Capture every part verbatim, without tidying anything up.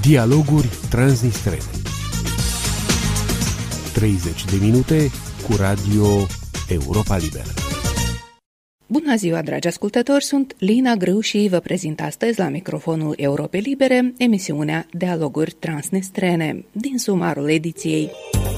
Dialoguri transnistrene. treizeci de minute cu Radio Europa Liberă. Bună ziua, dragi ascultători, sunt Lina Grâu și vă prezint astăzi la microfonul Europei Libere emisiunea Dialoguri transnistrene din sumarul ediției.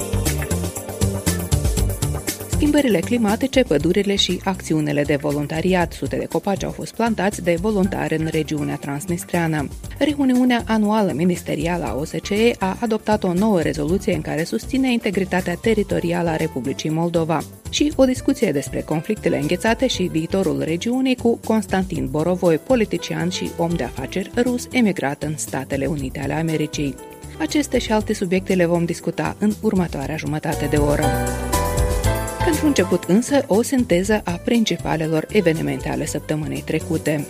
Schimbările climatice, pădurile și acțiunile de voluntariat. Sute de copaci au fost plantați de voluntari în regiunea transnistreană. Reuniunea anuală ministerială a O S C E a adoptat o nouă rezoluție în care susține integritatea teritorială a Republicii Moldova. Și o discuție despre conflictele înghețate și viitorul regiunii cu Constantin Borovoi, politician și om de afaceri rus emigrat în Statele Unite ale Americii. Aceste și alte subiecte le vom discuta în următoarea jumătate de oră. Pentru început însă, o sinteză a principalelor evenimente ale săptămânii trecute.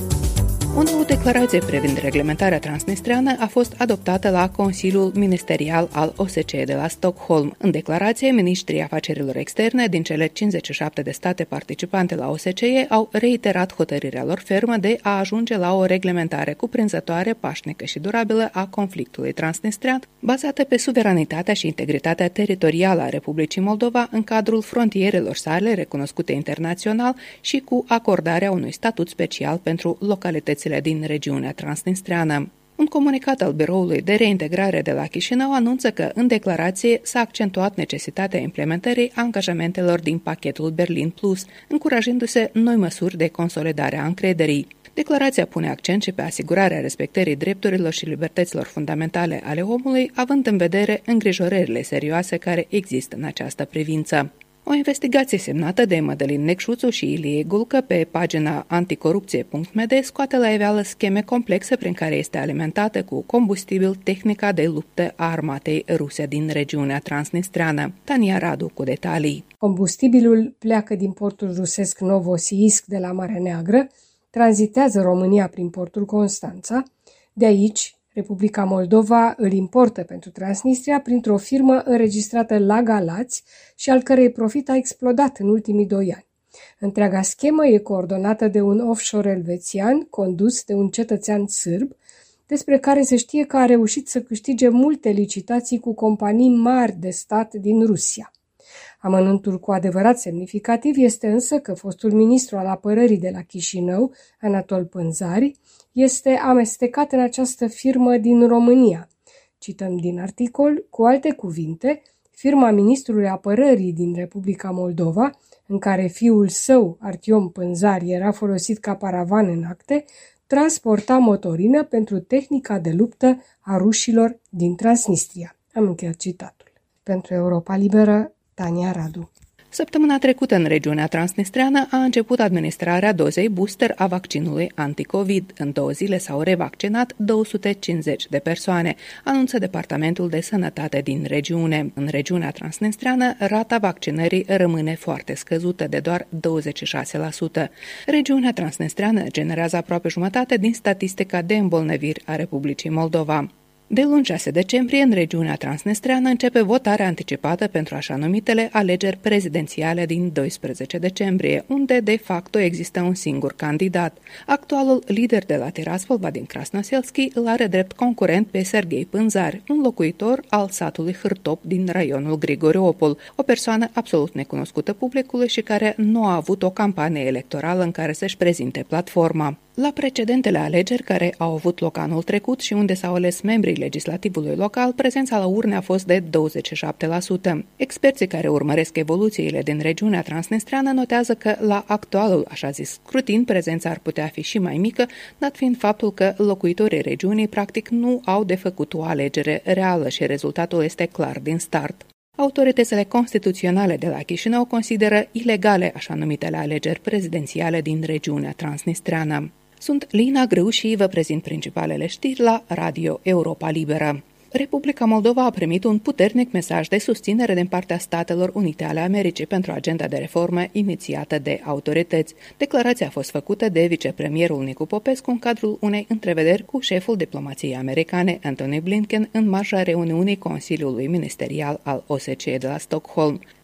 O nouă declarație privind reglementarea transnistreană a fost adoptată la Consiliul Ministerial al O S C E de la Stockholm. În declarație, ministrii afacerilor externe din cele cincizeci și șapte de state participante la O S C E au reiterat hotărârea lor fermă de a ajunge la o reglementare cuprinzătoare, pașnică și durabilă a conflictului transnistrean, bazată pe suveranitatea și integritatea teritorială a Republicii Moldova în cadrul frontierelor sale recunoscute internațional și cu acordarea unui statut special pentru localități din regiunea transnistreană. Un comunicat al Biroului de Reintegrare de la Chișinău anunță că în declarație s-a accentuat necesitatea implementării angajamentelor din pachetul Berlin Plus, încurajându-se noi măsuri de consolidare a încrederii. Declarația pune accent și pe asigurarea respectării drepturilor și libertăților fundamentale ale omului, având în vedere îngrijorările serioase care există în această privință. O investigație semnată de Mădălin Necșuțu și Ilie Gulcă pe pagina anticorupție punct m d scoate la iveală scheme complexe prin care este alimentată cu combustibil tehnica de luptă a armatei ruse din regiunea transnistreană. Tania Radu cu detalii. Combustibilul pleacă din portul rusesc Novosibirsk de la Marea Neagră, tranzitează România prin portul Constanța, de aici Republica Moldova îl importă pentru Transnistria printr-o firmă înregistrată la Galați și al cărei profit a explodat în ultimii doi ani. Întreaga schemă e coordonată de un offshore elvețian condus de un cetățean sârb, despre care se știe că a reușit să câștige multe licitații cu companii mari de stat din Rusia. Amănuntul cu adevărat semnificativ este însă că fostul ministru al apărării de la Chișinău, Anatol Pânzari, este amestecat în această firmă din România. Cităm din articol, cu alte cuvinte, firma ministrului apărării din Republica Moldova, în care fiul său, Artiom Pânzari, era folosit ca paravan în acte, transporta motorină pentru tehnica de luptă a rușilor din Transnistria. Am încheiat citatul. Pentru Europa Liberă, Tania Radu. Săptămâna trecută în regiunea transnistreană a început administrarea dozei booster a vaccinului anticovid. În două zile s-au revaccinat două sute cincizeci de persoane, anunță Departamentul de Sănătate din regiune. În regiunea transnistreană, rata vaccinării rămâne foarte scăzută, de doar douăzeci și șase la sută. Regiunea transnistreană generează aproape jumătate din statistica de îmbolnăviri a Republicii Moldova. De luni șase decembrie, în regiunea transnistreană, începe votarea anticipată pentru așa numitele alegeri prezidențiale din doisprezece decembrie, unde de facto există un singur candidat. Actualul lider de la Tiraspol, Vadim Krasnoselski, îl are drept concurent pe Serghei Pânzari, un locuitor al satului Hârtop din raionul Grigoriopol, o persoană absolut necunoscută publicului și care nu a avut o campanie electorală în care să-și prezinte platforma. La precedentele alegeri care au avut loc anul trecut și unde s-au ales membrii legislativului local, prezența la urne a fost de douăzeci și șapte la sută. Experții care urmăresc evoluțiile din regiunea transnistreană notează că la actualul, așa zis, scrutin, prezența ar putea fi și mai mică, dat fiind faptul că locuitorii regiunii practic nu au de făcut o alegere reală și rezultatul este clar din start. Autoritățile constituționale de la Chișinău consideră ilegale așa numitele alegeri prezidențiale din regiunea transnistreană. Sunt Lina Grâu și vă prezint principalele știri la Radio Europa Liberă. Republica Moldova a primit un puternic mesaj de susținere din partea Statelor Unite ale Americii pentru agenda de reformă inițiată de autorități. Declarația a fost făcută de vicepremierul Nicu Popescu în cadrul unei întrevederi cu șeful diplomației americane, Antony Blinken, în marja reuniunii Consiliului Ministerial al O S C E de la Stockholm.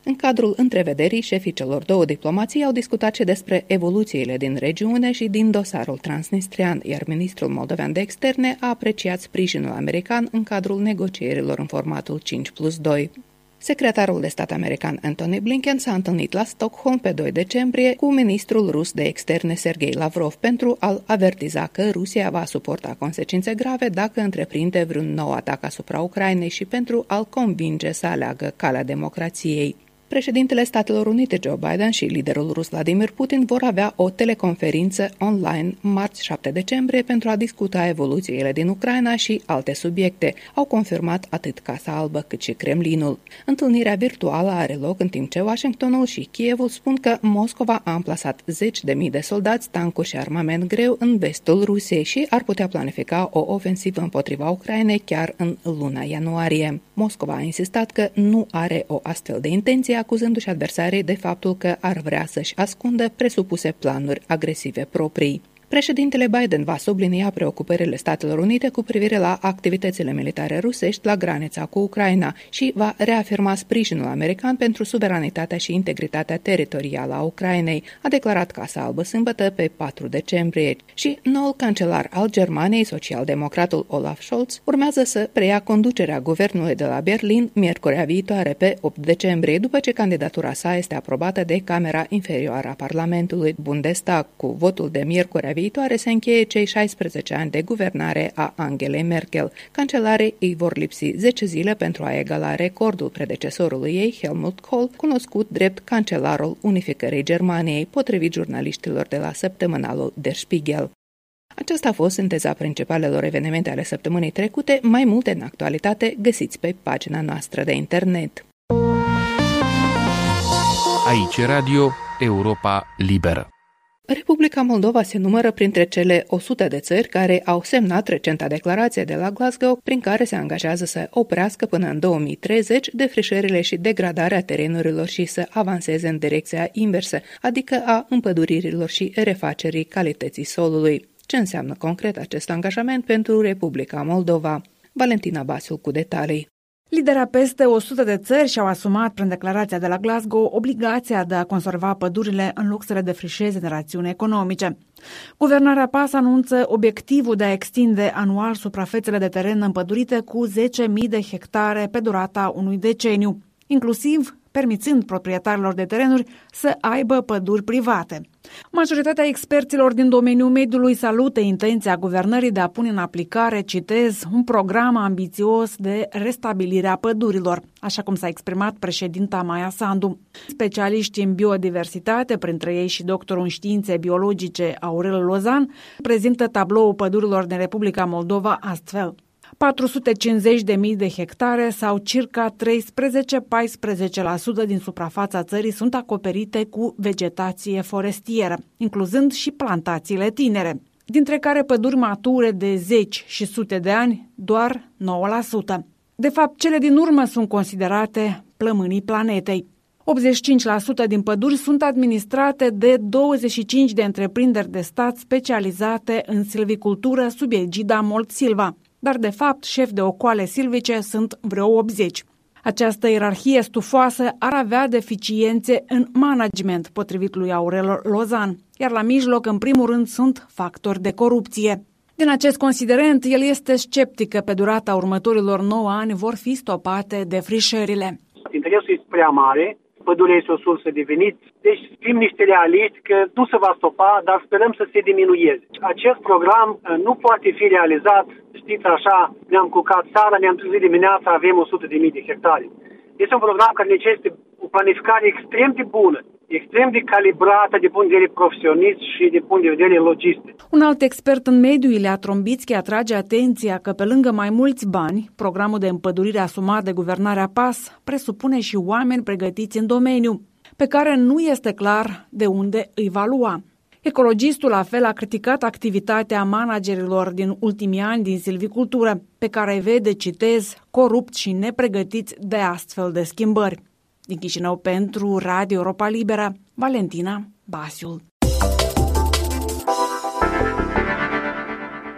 În cadrul întrevederii, șefii celor două diplomații au discutat și despre evoluțiile din regiune și din dosarul transnistrian, iar ministrul moldovean de externe a apreciat sprijinul american în cadrul negocierilor în formatul cinci plus doi. Secretarul de stat american Antony Blinken s-a întâlnit la Stockholm pe doi decembrie cu ministrul rus de externe Sergei Lavrov pentru a-l avertiza că Rusia va suporta consecințe grave dacă întreprinde vreun nou atac asupra Ucrainei și pentru a-l convinge să aleagă calea democrației. Președintele Statelor Unite Joe Biden și liderul rus Vladimir Putin vor avea o teleconferință online marți șapte decembrie pentru a discuta evoluțiile din Ucraina și alte subiecte, au confirmat atât Casa Albă cât și Kremlinul. Întâlnirea virtuală are loc în timp ce Washingtonul și Kievul spun că Moscova a amplasat zeci de mii de soldați, tancuri și armament greu în vestul Rusiei și ar putea planifica o ofensivă împotriva Ucrainei chiar în luna ianuarie. Moscova a insistat că nu are o astfel de intenție, acuzându-și adversarii de faptul că ar vrea să-și ascundă presupuse planuri agresive proprii. Președintele Biden va sublinia preocupările Statelor Unite cu privire la activitățile militare rusești la granița cu Ucraina și va reafirma sprijinul american pentru suveranitatea și integritatea teritorială a Ucrainei, a declarat Casa Albă sâmbătă pe patru decembrie. Și noul cancelar al Germaniei, socialdemocratul Olaf Scholz, urmează să preia conducerea guvernului de la Berlin miercurea viitoare pe opt decembrie, după ce candidatura sa este aprobată de Camera Inferioară a Parlamentului, Bundestag. Cu votul de miercurea viitoare se încheie cei șaisprezece ani de guvernare a Angelei Merkel. Cancelarei îi vor lipsi zece zile pentru a egala recordul predecesorului ei, Helmut Kohl, cunoscut drept cancelarul unificării Germaniei, potrivit jurnaliștilor de la săptămânalul Der Spiegel. Aceasta a fost sinteza principalelor evenimente ale săptămânii trecute. Mai multe în actualitate găsiți pe pagina noastră de internet. Aici Radio Europa Liberă. Republica Moldova se numără printre cele o sută de țări care au semnat recenta declarație de la Glasgow, prin care se angajează să oprească până în două mii treizeci defrișările și degradarea terenurilor și să avanseze în direcția inversă, adică a împăduririlor și refacerii calității solului. Ce înseamnă concret acest angajament pentru Republica Moldova? Valentina Basiul cu detalii. Lideri a peste o sută de țări și-au asumat prin declarația de la Glasgow obligația de a conserva pădurile în loc să le defrișeze în rațiuni economice. Guvernarea P A S anunță obiectivul de a extinde anual suprafețele de teren împădurite cu zece mii de hectare pe durata unui deceniu, inclusiv permițând proprietarilor de terenuri să aibă păduri private. Majoritatea experților din domeniul mediului salută intenția guvernării de a pune în aplicare, citez, un program ambițios de restabilire a pădurilor, așa cum s-a exprimat președinta Maia Sandu. Specialiști în biodiversitate, printre ei și doctorul în științe biologice Aurel Lozan, prezintă tabloul pădurilor din Republica Moldova astfel. patru sute cincizeci de mii de hectare sau circa treisprezece-paisprezece la sută din suprafața țării sunt acoperite cu vegetație forestieră, incluzând și plantațiile tinere, dintre care păduri mature de zeci și sute de ani, doar nouă la sută. De fapt, cele din urmă sunt considerate plămânii planetei. optzeci și cinci la sută din păduri sunt administrate de douăzeci și cinci de întreprinderi de stat specializate în silvicultură sub egida Mold Silva, dar de fapt șefi de ocoale silvice sunt vreo optzeci. Această ierarhie stufoasă ar avea deficiențe în management, potrivit lui Aurel Lozan, iar la mijloc, în primul rând, sunt factori de corupție. Din acest considerent, el este sceptic că pe durata următorilor nouă ani vor fi stopate defrișările. Interesul este prea mare, pădurea este o sursă de venit, deci fim niște realiști că nu se va stopa, dar sperăm să se diminueze. Acest program nu poate fi realizat, știți așa, ne-am culcat țara, ne-am trezit dimineața, avem o sută de mii de hectare. Este un program care necesită o planificare extrem de bună, extrem de calibrată de punct de vedere profesionist și de punct de vedere logistic. Un alt expert în mediu, Ilia Trombitski, atrage atenția că pe lângă mai mulți bani, programul de împădurire asumat de guvernarea P A S presupune și oameni pregătiți în domeniu, pe care nu este clar de unde îi va lua. Ecologistul la fel a criticat activitatea managerilor din ultimii ani din silvicultură, pe care îi vede, citez, corupți și nepregătiți de astfel de schimbări. Din Chișinău pentru Radio Europa Liberă, Valentina În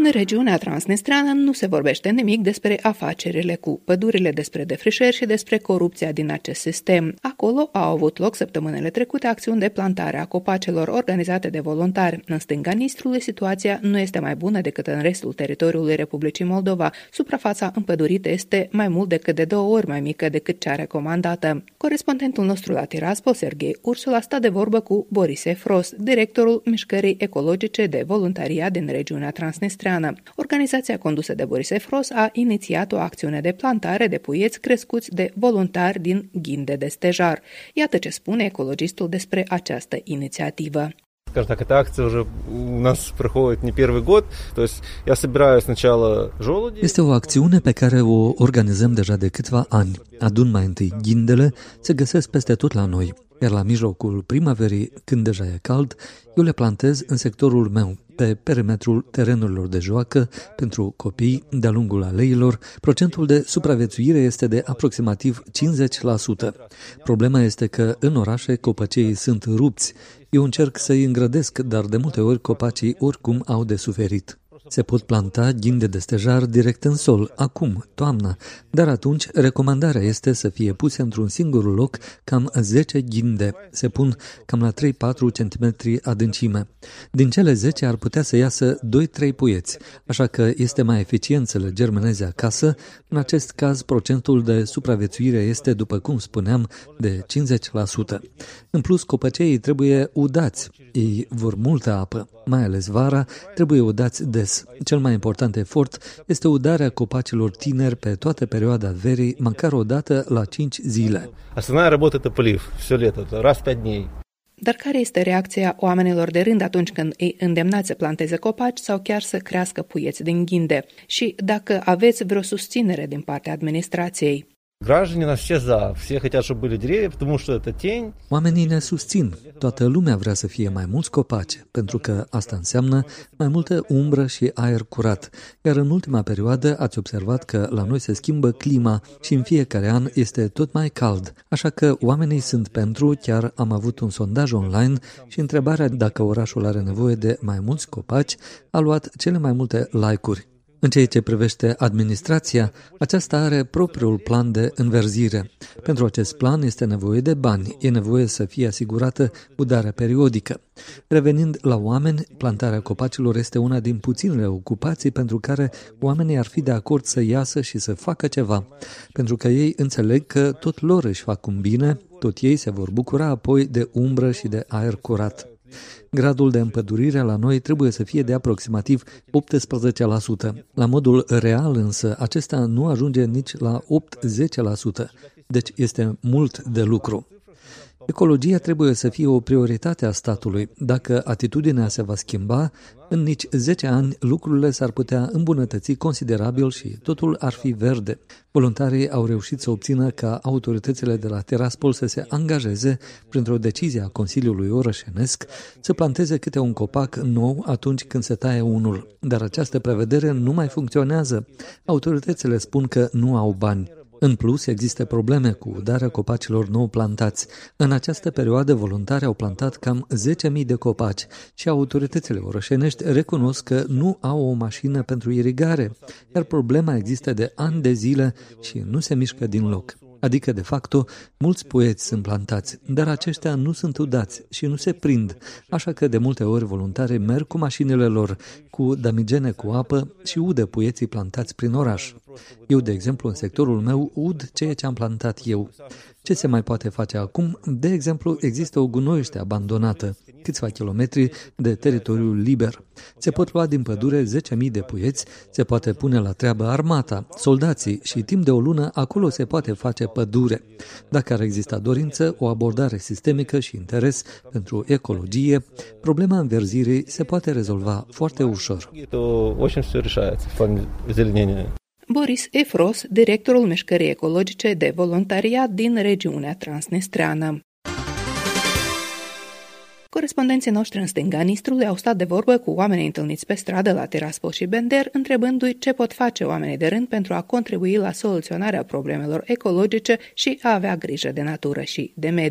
În regiunea transnistreană nu se vorbește nimic despre afacerile cu pădurile, despre defrișări și despre corupția din acest sistem. Acolo au avut loc săptămânile trecute acțiuni de plantare a copacelor organizate de voluntari. În stânga Nistrului situația nu este mai bună decât în restul teritoriului Republicii Moldova. Suprafața împădurită este mai mult decât de două ori mai mică decât cea recomandată. Corespondentul nostru la Tiraspol, Serghei Ursul, a stat de vorbă cu Boris Efros, directorul Mișcării Ecologice de Voluntariat din regiunea transnistreană. Organizația condusă de Boris Efros a inițiat o acțiune de plantare de puieți crescuți de voluntari din Ghinde de Stejar. Iată ce spune ecologistul despre această inițiativă. Скажем так, эта акция уже у нас проходит не первый год, то есть я собираю сначала желуди. Este o acțiune pe care o organizăm deja de câțiva ani. Adun mai întâi ghindele, se găsesc peste tot la noi, iar la mijlocul primăverii, când deja e cald, eu le plantez în sectorul meu, pe perimetrul terenurilor de joacă, pentru copii, de-a lungul aleilor. Procentul de supraviețuire este de aproximativ cincizeci la sută. Problema este că în orașe copăceii sunt rupți. Eu încerc să-i îngrădesc, dar de multe ori copacii oricum au de suferit. Se pot planta ghinde de stejar direct în sol, acum, toamna, dar atunci recomandarea este să fie puse într-un singur loc cam zece ghinde. Se pun cam la trei patru centimetri adâncime. Din cele zece ar putea să iasă doi trei puieți, așa că este mai eficient să le germeneze acasă. În acest caz, procentul de supraviețuire este, după cum spuneam, de cincizeci la sută. În plus, copăceii trebuie udați. Ei vor multă apă, mai ales vara, trebuie udați des. Cel mai important efort este udarea copacilor tineri pe toată perioada verii, măcar o dată la cinci zile. Основная работа это полив, все лето, раз в пять дней. Dar care este reacția oamenilor de rând atunci când îi îndemnați să planteze copaci sau chiar să crească puieți din ghinde? Și dacă aveți vreo susținere din partea administrației? Граждане нас все за, все хотят, чтобы были деревья, потому что это тень. Oamenii ne susțin. Toată lumea vrea să fie mai mulți copaci, pentru că asta înseamnă mai multă umbră și aer curat. Iar în ultima perioadă ați observat că la noi se schimbă clima și în fiecare an este tot mai cald. Așa că oamenii sunt pentru, chiar am avut un sondaj online și întrebarea dacă orașul are nevoie de mai mulți copaci a luat cele mai multe like-uri. În ceea ce privește administrația, aceasta are propriul plan de înverzire. Pentru acest plan este nevoie de bani, e nevoie să fie asigurată udarea periodică. Revenind la oameni, plantarea copacilor este una din puținele ocupații pentru care oamenii ar fi de acord să iasă și să facă ceva, pentru că ei înțeleg că tot lor își fac un bine, tot ei se vor bucura apoi de umbră și de aer curat. Gradul de împădurire la noi trebuie să fie de aproximativ optsprezece la sută. La modul real însă, acesta nu ajunge nici la opt-zece la sută, deci este mult de lucru. Ecologia trebuie să fie o prioritate a statului. Dacă atitudinea se va schimba, în nici zece ani lucrurile s-ar putea îmbunătăți considerabil și totul ar fi verde. Voluntarii au reușit să obțină ca autoritățile de la Tiraspol să se angajeze, printr-o decizie a Consiliului Orășenesc, să planteze câte un copac nou atunci când se taie unul. Dar această prevedere nu mai funcționează. Autoritățile spun că nu au bani. În plus, există probleme cu udarea copacilor nou plantați. În această perioadă, voluntarii au plantat cam zece mii de copaci și autoritățile orășenești recunosc că nu au o mașină pentru irigare, iar problema există de ani de zile și nu se mișcă din loc. Adică, de facto, mulți puieți sunt plantați, dar aceștia nu sunt udați și nu se prind, așa că de multe ori voluntarii merg cu mașinile lor, cu damigene cu apă și udă puieții plantați prin oraș. Eu, de exemplu, în sectorul meu ud ceea ce am plantat eu. Ce se mai poate face acum? De exemplu, există o gunoiește abandonată, câțiva kilometri de teritoriul liber. Se pot lua din pădure zece mii de puieți, se poate pune la treabă armata, soldații și timp de o lună acolo se poate face pădure. Dacă ar exista dorință, o abordare sistemică și interes pentru ecologie, problema înverzirii se poate rezolva foarte ușor. Boris Efros, directorul Mișcării Ecologice de Voluntariat din regiunea transnistreană. Corespondenții noștri în stânga Nistrului au stat de vorbă cu oamenii întâlniți pe stradă la Tiraspol și Bender, întrebându-i ce pot face oamenii de rând pentru a contribui la soluționarea problemelor ecologice și a avea grijă de natură și de mediu.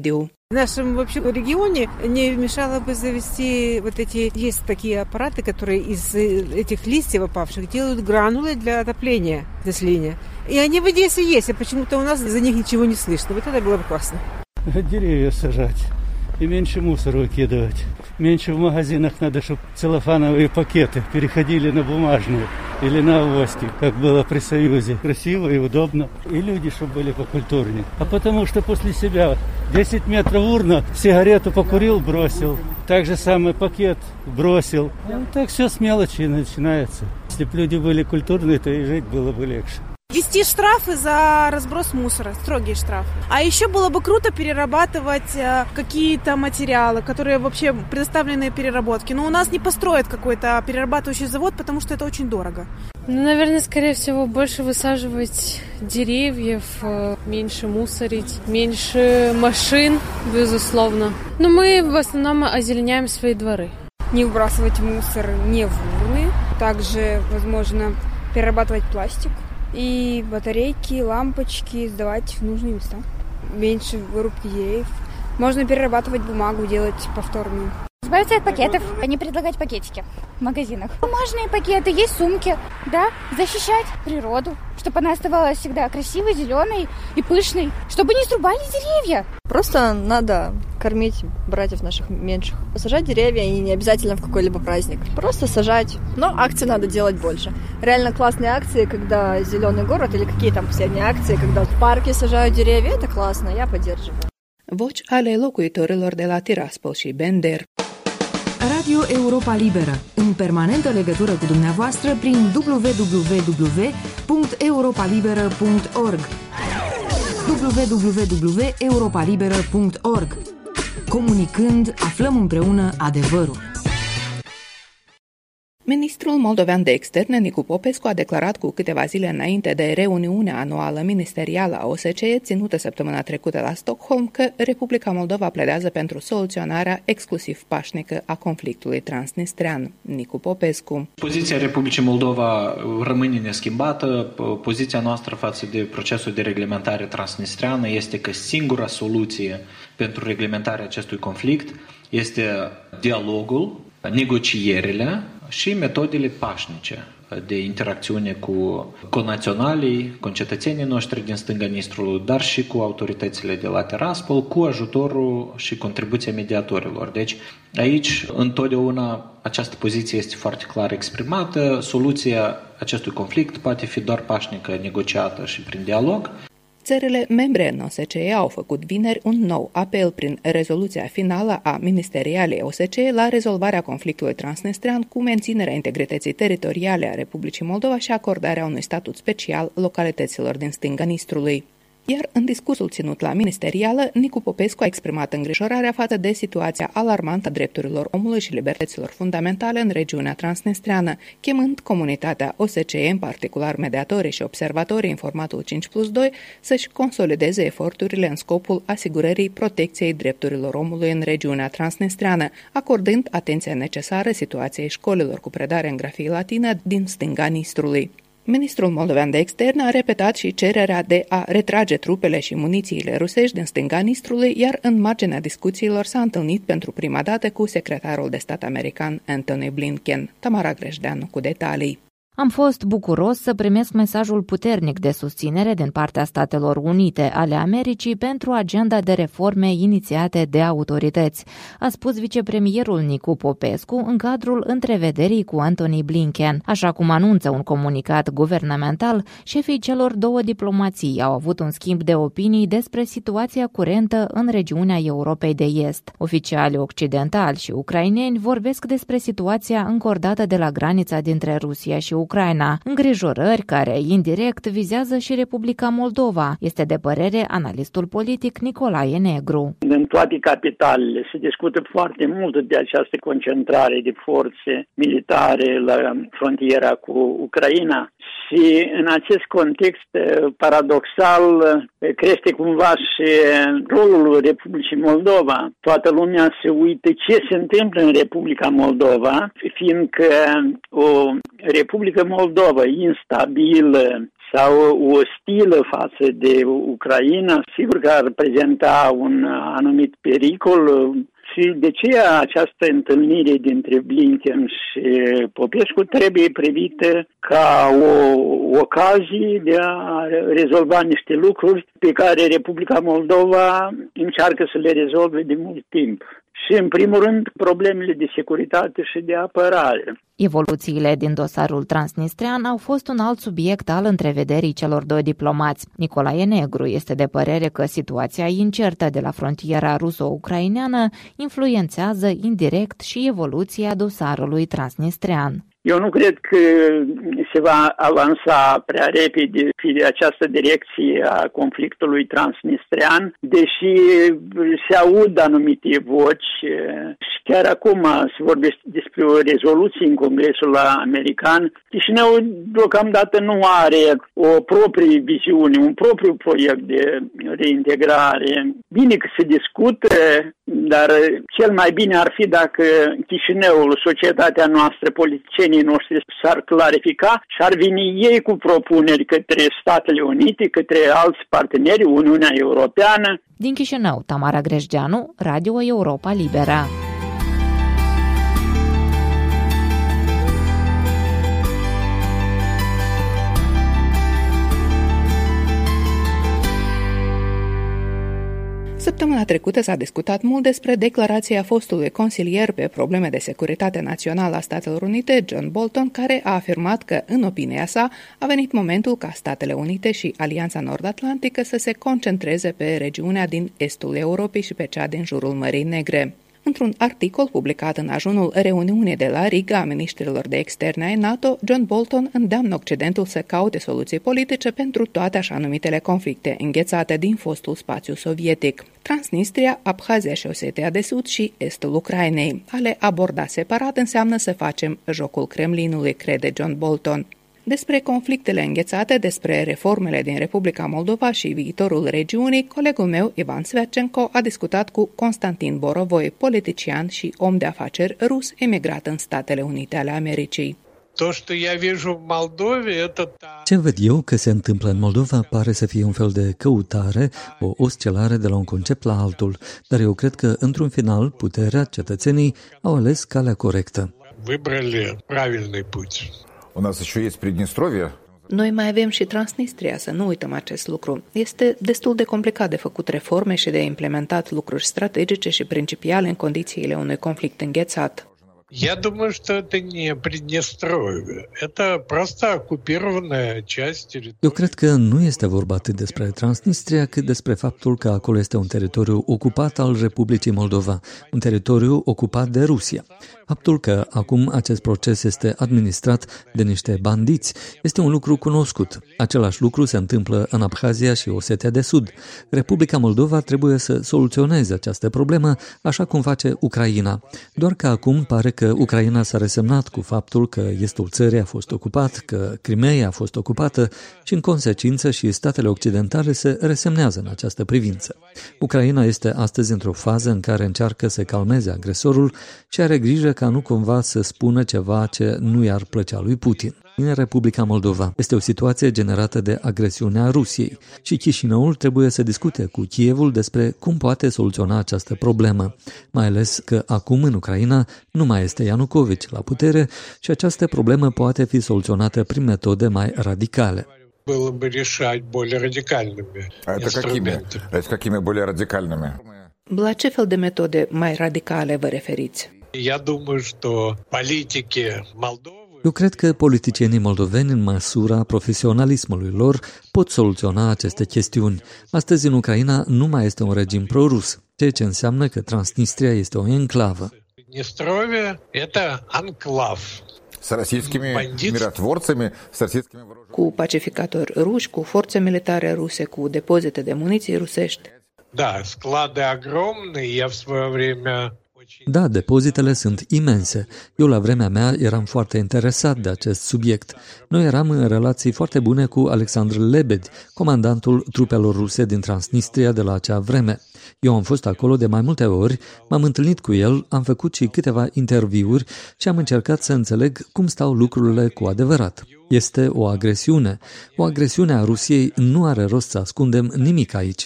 В нашем вообще регионе не мешало бы завести вот эти, есть такие аппараты, которые из этих листьев опавших делают гранулы для отопления населения. И они в Одессе есть, а почему-то у нас за них ничего не слышно. Вот это было бы классно. Деревья сажать и меньше мусора выкидывать. Меньше в магазинах надо, чтобы целлофановые пакеты переходили на бумажные или на авоськи, как было при Союзе. Красиво и удобно. И люди, чтобы были покультурнее. А потому что после себя десять метров урна, сигарету покурил, бросил. Так же самый пакет бросил. Ну, так все с мелочи начинается. Если бы люди были культурные, то и жить было бы легче. Ввести штрафы за разброс мусора, строгие штрафы. А еще было бы круто перерабатывать э, какие-то материалы, которые вообще предоставлены переработке. Но у нас не построят какой-то перерабатывающий завод, потому что это очень дорого. Ну, наверное, скорее всего, больше высаживать деревьев, э, меньше мусорить, меньше машин, безусловно. Но мы в основном озеленяем свои дворы. Не выбрасывать мусор не в урны. Также, возможно, перерабатывать пластик. И батарейки, лампочки сдавать в нужные места. Меньше вырубки деревьев. Можно перерабатывать бумагу, делать повторную. Избавиться от пакетов, а не предлагать пакетики в магазинах. Бумажные пакеты, есть сумки, да, защищать природу, чтобы она оставалась всегда красивой, зеленой и пышной, чтобы не срубали деревья. Просто надо кормить братьев наших меньших. Сажать деревья и не обязательно в какой-либо праздник. Просто сажать. Но акции надо делать больше. Реально классные акции, когда зеленый город или какие там последние акции, когда в parке săjают dеревья, это классно, я поддерживаю. Voci ale locuitorilor de la Tiraspol și Bender. Radio Europa Liberă, în permanentă legătură cu dumneavoastră prin w w w punct europa liberă punct org w w w punct europa liberă punct org. Comunicând, aflăm împreună adevărul. Ministrul moldovean de externe, Nicu Popescu, a declarat cu câteva zile înainte de reuniunea anuală ministerială a O S C E ținută săptămâna trecută la Stockholm că Republica Moldova pledează pentru soluționarea exclusiv pașnică a conflictului transnistrean. Nicu Popescu. Poziția Republicii Moldova rămâne neschimbată. Poziția noastră față de procesul de reglementare transnistreană este că singura soluție pentru reglementarea acestui conflict este dialogul, negocierile și metodele pașnice de interacțiune cu conaționalii, concetățenii noștri din stânga Nistrului, dar și cu autoritățile de la Tiraspol, cu ajutorul și contribuția mediatorilor. Deci aici întotdeauna această poziție este foarte clar exprimată. Soluția acestui conflict poate fi doar pașnică, negociată și prin dialog. Țările membre în O S C E au făcut vineri un nou apel prin rezoluția finală a ministerialei O S C E la rezolvarea conflictului transnistrean cu menținerea integrității teritoriale a Republicii Moldova și acordarea unui statut special localităților din stânga Nistrului. Iar în discursul ținut la ministerială, Nicu Popescu a exprimat îngrijorarea față de situația alarmantă a drepturilor omului și libertăților fundamentale în regiunea transnistreană, chemând comunitatea O S C E, în particular mediatorii și observatorii în formatul cinci plus doi, să-și consolideze eforturile în scopul asigurării protecției drepturilor omului în regiunea transnistreană, acordând atenția necesară situației școlilor cu predare în grafie latină din stânga Nistrului. Ministrul moldovean de externe a repetat și cererea de a retrage trupele și munițiile rusești din stânga Nistrului, iar în marginea discuțiilor s-a întâlnit pentru prima dată cu secretarul de stat american Antony Blinken. Tamara Grejdeanu cu detalii. Am fost bucuros să primesc mesajul puternic de susținere din partea Statelor Unite ale Americii pentru agenda de reforme inițiate de autorități, a spus vicepremierul Nicu Popescu în cadrul întrevederii cu Antony Blinken. Așa cum anunță un comunicat guvernamental, șefii celor două diplomații au avut un schimb de opinii despre situația curentă în regiunea Europei de Est. Oficialii occidentali și ucraineni vorbesc despre situația încordată de la granița dintre Rusia și Ucraina, îngrijorări care indirect vizează și Republica Moldova, este de părere analistul politic Nicolae Negru. În toate capitalele se discută foarte mult de această concentrare de forțe militare la frontiera cu Ucraina și în acest context paradoxal crește cumva și rolul Republicii Moldova. Toată lumea se uită ce se întâmplă în Republica Moldova, fiindcă o Republică Moldova instabilă, sau ostilă față de Ucraina, sigur că ar prezenta un anumit pericol. Și de ce această întâlnire dintre Blinken și Popescu trebuie privită ca o ocazie de a rezolva niște lucruri pe care Republica Moldova încearcă să le rezolve de mult timp. Și, în primul rând, problemele de securitate și de apărare. Evoluțiile din dosarul transnistrean au fost un alt subiect al întrevederii celor doi diplomați. Nicolae Negru este de părere că situația incertă de la frontiera ruso-ucraineană influențează indirect și evoluția dosarului transnistrean. Eu nu cred că se va avansa prea repede pe această direcție a conflictului transnistrean, deși se aud anumite voci și chiar acum se vorbește despre o rezoluție în Congresul american. Chișinău deocamdată nu are o proprie viziune, un propriu proiect de reintegrare. Bine că se discută, dar cel mai bine ar fi dacă Chișinăul, societatea noastră, politicienii noștri s-ar clarifica și ar veni ei cu propuneri către Statele Unite, către alți parteneri, Uniunea Europeană. Din Chișinău, Tamara Greșgeanu, Radio Europa Libera. Săptămâna trecută s-a discutat mult despre declarația fostului consilier pe probleme de securitate națională a Statelor Unite, John Bolton, care a afirmat că, în opinia sa, a venit momentul ca Statele Unite și Alianța Nord-Atlantică să se concentreze pe regiunea din estul Europei și pe cea din jurul Mării Negre. Într-un articol publicat în ajunul reuniunii de la Riga a ministrilor de externe ai NATO, John Bolton îndeamnă Occidentul să caute soluții politice pentru toate așa numitele conflicte înghețate din fostul spațiu sovietic. Transnistria, Abhazia și Osetia de Sud și estul Ucrainei. A le aborda separat înseamnă să facem jocul Kremlinului, crede John Bolton. Despre conflictele înghețate, despre reformele din Republica Moldova și viitorul regiunii, colegul meu, Ivan Svercenko, a discutat cu Constantin Borovoi, politician și om de afaceri rus emigrat în Statele Unite ale Americii. Ce văd eu că se întâmplă în Moldova pare să fie un fel de căutare, o oscilare de la un concept la altul, dar eu cred că, într-un final, puterea, cetățenii au ales calea corectă. Выбрали правильный путь. У нас еще есть Приднестровье. Noi mai avem și Transnistria, să nu uităm acest lucru. Este destul de complicat de făcut reforme și de implementat lucruri strategice și principiale în condițiile unui conflict înghețat. Я думаю, что это не Приднестровье. Это просто оккупированная часть территории. Eu cred că nu este vorba atât despre Transnistria, cât despre faptul că acolo este un teritoriu ocupat al Republicii Moldova, un teritoriu ocupat de Rusia. Faptul că acum acest proces este administrat de niște bandiți este un lucru cunoscut. Același lucru se întâmplă în Abhazia și Osetia de Sud. Republica Moldova trebuie să soluționeze această problemă așa cum face Ucraina. Doar că acum pare că Ucraina s-a resemnat cu faptul că estul țării a fost ocupat, că Crimeea a fost ocupată și în consecință și statele occidentale se resemnează în această privință. Ucraina este astăzi într-o fază în care încearcă să calmeze agresorul și are grijă ca nu cumva să spună ceva ce nu i-ar plăcea lui Putin. În Republica Moldova este o situație generată de agresiunea Rusiei și Chișinăul trebuie să discute cu Kievul despre cum poate soluționa această problemă, mai ales că acum în Ucraina nu mai este Ianucovici la putere și această problemă poate fi soluționată prin metode mai radicale. Было бы решать более радикальными инструментами. Это какими более радикальными? La ce fel de metode mai radicale vă referiți? Я думаю, что политики Молдовы. Eu cred că politicienii moldoveni, în măsura profesionalismului lor, pot soluționa aceste chestiuni. Astăzi, în Ucraina, nu mai este un regim pro-rus, ceea ce înseamnă că Transnistria este o enclavă. Приднестровье – это анклав. С российскими миротворцами, с российскими вооружениями. Cu pacificatori ruși, cu forțe militare ruse, cu depozite de muniții rusești. Да, склады огромные. Я в свое время Da, depozitele sunt imense. Eu la vremea mea eram foarte interesat de acest subiect. Noi eram în relații foarte bune cu Alexandr Lebed, comandantul trupelor ruse din Transnistria de la acea vreme. Eu am fost acolo de mai multe ori, m-am întâlnit cu el, am făcut și câteva interviuri și am încercat să înțeleg cum stau lucrurile cu adevărat. Este o agresiune. O agresiune a Rusiei, nu are rost să ascundem nimic aici.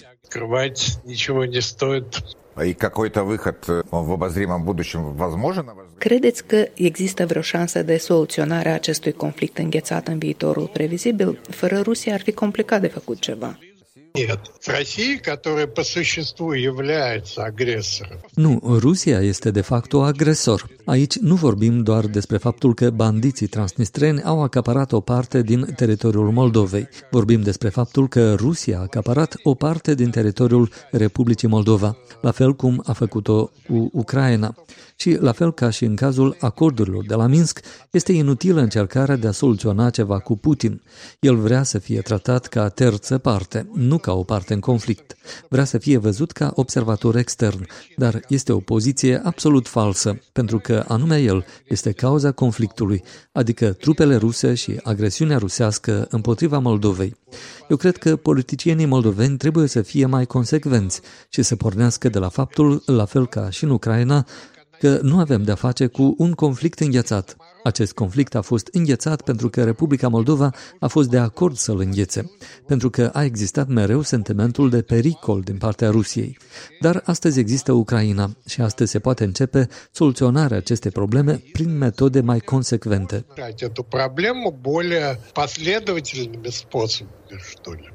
И какой-то выход в обозримом будущем возможен? Credeți că există vreo șansă de soluționare a acestui conflict înghețat în viitorul previzibil? Fără Rusia ar fi complicat de făcut ceva. Нет, Россия, которая по существу является агрессором. Nu, Rusia este de fapt o agresor. Aici nu vorbim doar despre faptul că bandiții transnistreni au acaparat o parte din teritoriul Moldovei. Vorbim despre faptul că Rusia a acaparat o parte din teritoriul Republicii Moldova, la fel cum a făcut-o cu Ucraina. Și, la fel ca și în cazul acordurilor de la Minsk, este inutilă încercarea de a soluționa ceva cu Putin. El vrea să fie tratat ca terță parte, nu ca o parte în conflict. Vrea să fie văzut ca observator extern, dar este o poziție absolut falsă, pentru că anume el este cauza conflictului, adică trupele ruse și agresiunea rusească împotriva Moldovei. Eu cred că politicienii moldoveni trebuie să fie mai consecvenți și să pornească de la faptul, la fel ca și în Ucraina, că nu avem de-a face cu un conflict înghețat. Acest conflict a fost înghețat pentru că Republica Moldova a fost de acord să-l înghețe, pentru că a existat mereu sentimentul de pericol din partea Rusiei. Dar astăzi există Ucraina și astăzi se poate începe soluționarea acestei probleme prin metode mai consecvente. Эту проблему более последовательными способами, что ли.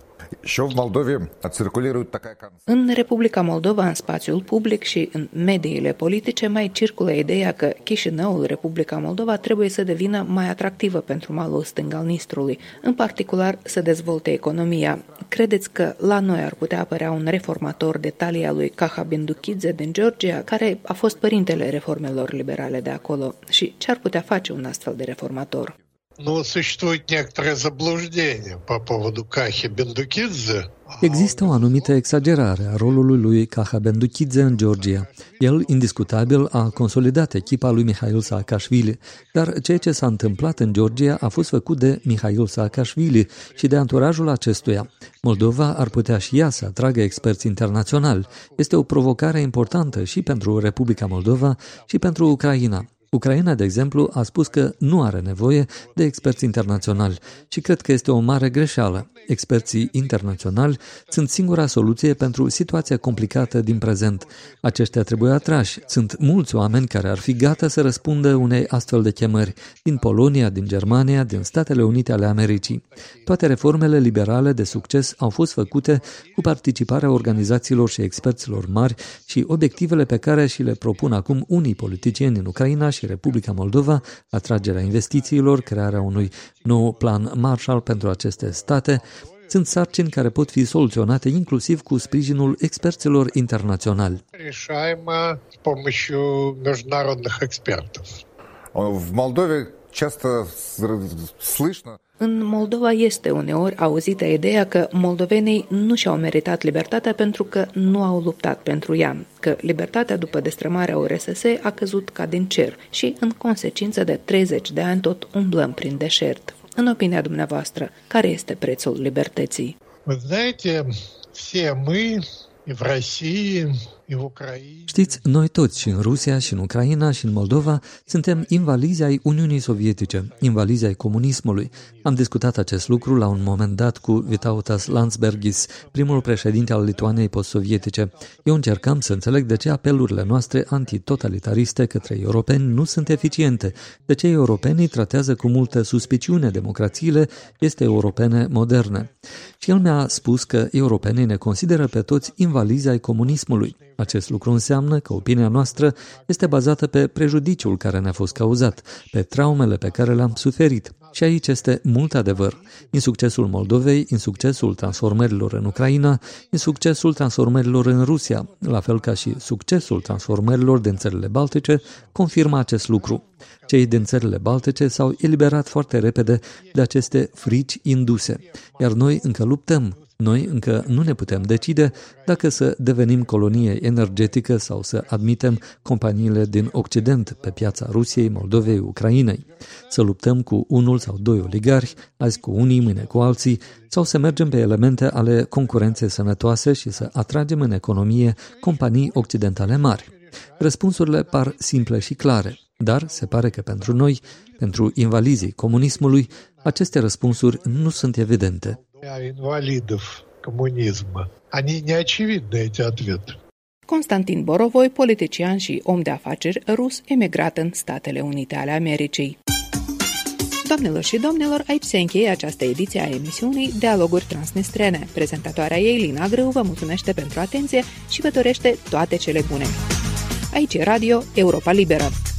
În Republica Moldova, în spațiul public și în mediile politice, mai circulă ideea că Chișinăul, Republica Moldova, trebuie să devină mai atractivă pentru malul stâng al Nistrului, în particular să dezvolte economia. Credeți că la noi ar putea apărea un reformator de talia lui Caha Benduchidze din Georgia, care a fost părintele reformelor liberale de acolo? Și ce ar putea face un astfel de reformator? Но существует некоторое заблуждение по поводу Кахи Бендукидзе. Există o anumită exagerare a rolului lui Caha Benduchidze în Georgia. El, indiscutabil, a consolidat echipa lui Mihail Saakashvili, dar ceea ce s-a întâmplat în Georgia a fost făcut de Mihail Saakashvili și de anturajul acestuia. Moldova ar putea și ea să atragă experți internaționali. Este o provocare importantă și pentru Republica Moldova și pentru Ucraina. Ucraina, de exemplu, a spus că nu are nevoie de experți internaționali și cred că este o mare greșeală. Experții internaționali sunt singura soluție pentru situația complicată din prezent. Aceștia trebuie atrași. Sunt mulți oameni care ar fi gata să răspundă unei astfel de chemări, din Polonia, din Germania, din Statele Unite ale Americii. Toate reformele liberale de succes au fost făcute cu participarea organizațiilor și experților mari și obiectivele pe care și le propun acum unii politicieni în Ucraina și Republica Moldova, atragerea investițiilor, crearea unui nou plan Marshall pentru aceste state, sunt sarcini care pot fi soluționate inclusiv cu sprijinul experților internaționali. Решаемо с помощью международных экспертов. В Молдове часто слышно. În Moldova este uneori auzită ideea că moldovenii nu și-au meritat libertatea pentru că nu au luptat pentru ea, că libertatea după destrămarea U R S S a căzut ca din cer și, în consecință de treizeci de ani, tot umblăm prin deșert. În opinia dumneavoastră, care este prețul libertății? Вы знаете, все мы и в России, и в Украине. Știți, noi toți, și în Rusia, și în Ucraina, și în Moldova, suntem invalizi ai Uniunii Sovietice, invalizi ai comunismului. Am discutat acest lucru la un moment dat cu Vytautas Landsbergis, primul președinte al Lituaniei post-sovietice. Eu încercam să înțeleg de ce apelurile noastre antitotalitariste către europeni nu sunt eficiente, de ce europenii tratează cu multă suspiciune democrațiile este europene moderne. Și el mi-a spus că europenii ne consideră pe toți invalizi ai comunismului. Acest lucru înseamnă că opinia noastră este bazată pe prejudiciul care ne-a fost cauzat, pe traumele pe care le-am suferit. Și aici este mult adevăr. Insuccesul Moldovei, insuccesul transformărilor în Ucraina, insuccesul transformărilor în Rusia, la fel ca și succesul transformărilor din țările Baltice, confirmă acest lucru. Cei din țările Baltice s-au eliberat foarte repede de aceste frici induse, iar noi încă luptăm. Noi încă nu ne putem decide dacă să devenim colonie energetică sau să admitem companiile din Occident pe piața Rusiei, Moldovei, Ucrainei, să luptăm cu unul sau doi oligarhi, azi cu unii, mâine cu alții, sau să mergem pe elemente ale concurenței sănătoase și să atragem în economie companii occidentale mari. Răspunsurile par simple și clare, dar se pare că pentru noi, pentru invalizii comunismului, aceste răspunsuri nu sunt evidente. Инвалидов коммунизма. Они не очевидны, эти ответы. Constantin Borovoi, politician și om de afaceri rus emigrat în Statele Unite ale Americii. Doamnelor și domnilor, aici se încheie această ediție a emisiunii Dialoguri Transnistrene. Prezentatoarea ei, Lina Grâu, vă mulțumește pentru atenție și vă dorește toate cele bune. Aici e Radio Europa Liberă.